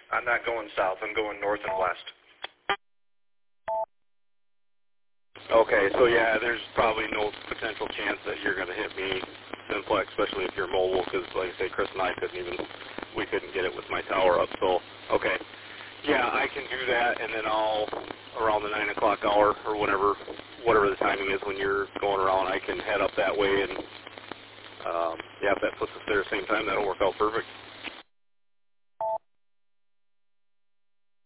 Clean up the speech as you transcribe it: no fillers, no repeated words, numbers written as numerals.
I'm not going south. I'm going north and west. Okay, so yeah, there's probably no potential chance that you're going to hit me simplex, especially if you're mobile, because like I say, Chris and I we couldn't get it with my tower up. So, okay, yeah, I can do that, and then I'll, around the 9 o'clock hour or whatever the timing is when you're going around, I can head up that way, and yeah, if that puts us there at the same time, that'll work out perfect.